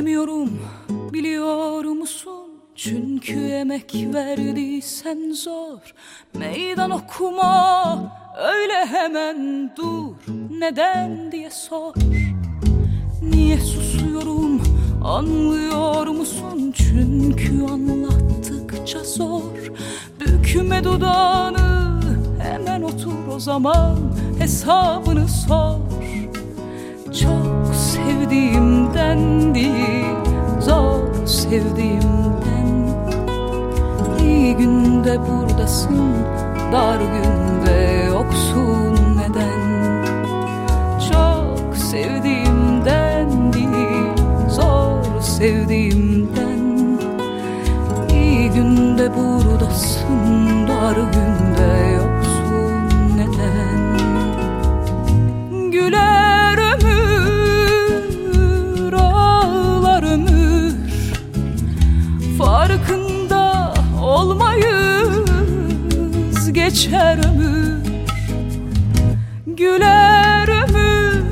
Demiyorum biliyor musun? Çünkü emek verdiysen zor. Meydan okuma öyle hemen dur. Neden diye sor. Niye susuyorum anlıyor musun? Çünkü anlattıkça zor. Bükme dudağını, hemen otur o zaman hesabını sor. Çok sevdiğimden değil, zor sevdiğimden. İyi günde buradasın, dar günde yoksun, neden? Çok sevdiğimden değil, zor sevdiğimden. İyi günde buradasın, dar günde yoksun, neden? Güler ömür, ağlar ömür, farkında olmayız, geçer ömür. Güler ömür,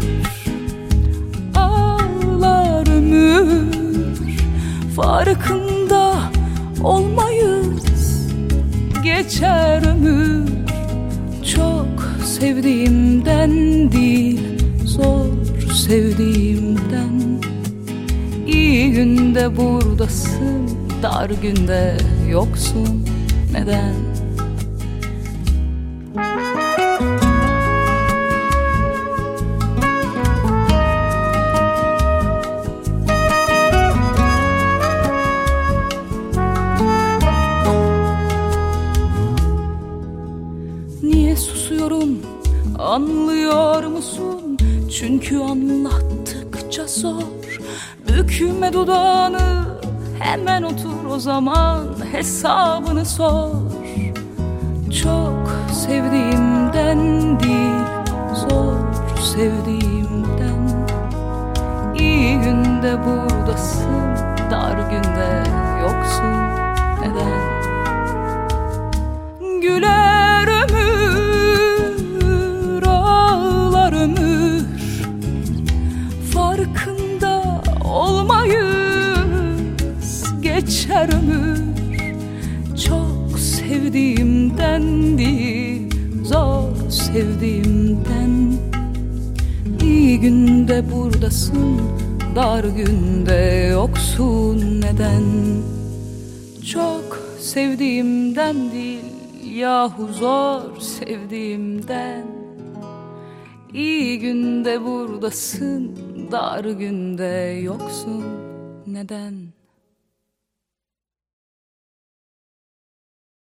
ağlar ömür, farkında olmayız, geçer ömür. Çok sevdiğimden değil, zor sevdiğimden. İyi günde buradasın, dar günde yoksun, neden? Niye susuyorum anlıyor musun? Çünkü anlattıkça zor. Bükme dudağını, hemen otur o zaman hesabını sor. Çok sevdiğimden değil, zor sevdiğimden. İyi günde buradasın, dar günde yoksun, neden? Güler ömür, ağlar ömür, farkında olmayız, geçer ömür. Çok sevdiğimden değil, zor sevdiğimden. İyi günde buradasın, dar günde yoksun, neden? Çok sevdiğimden değil, yahu zor sevdiğimden. İyi günde buradasın, dar günde yoksun, neden?